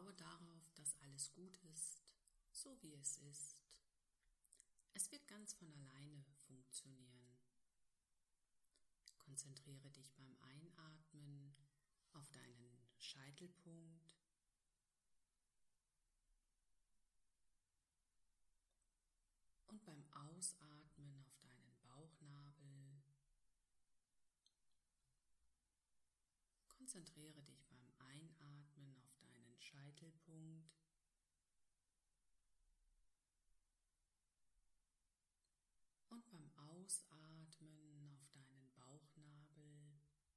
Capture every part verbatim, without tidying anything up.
vertraue darauf, dass alles gut ist, so wie es ist. Es wird ganz von alleine funktionieren. Konzentriere dich beim Einatmen auf deinen Scheitelpunkt und beim Ausatmen auf deinen Bauchnabel. Konzentriere dich beim Einatmen auf deinen Scheitelpunkt und beim Ausatmen auf deinen Bauchnabel.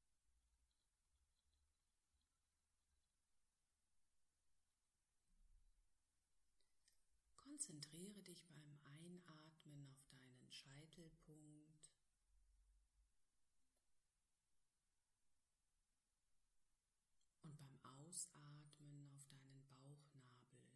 Konzentriere dich beim Einatmen auf deinen Scheitelpunkt und beim Ausatmen auf deinen Bauchnabel.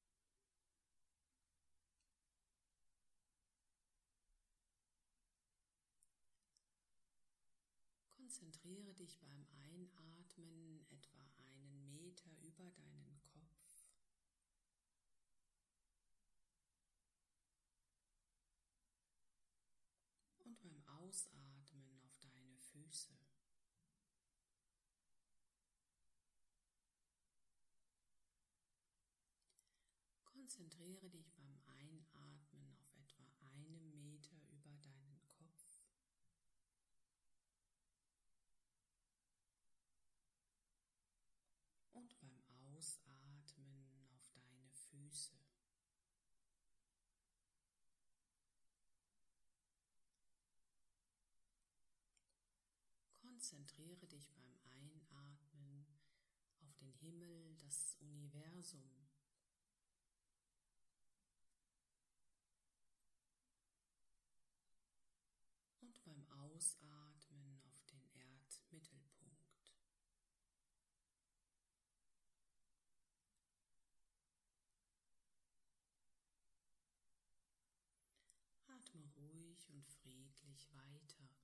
Konzentriere dich beim Einatmen etwa einen Meter über deinen Kopf und beim Ausatmen auf deine Füße. Konzentriere dich beim Einatmen auf etwa einen Meter über deinen Kopf und beim Ausatmen auf deine Füße. Konzentriere dich beim Einatmen auf den Himmel, das Universum. Und beim Ausatmen auf den Erdmittelpunkt. Atme ruhig und friedlich weiter.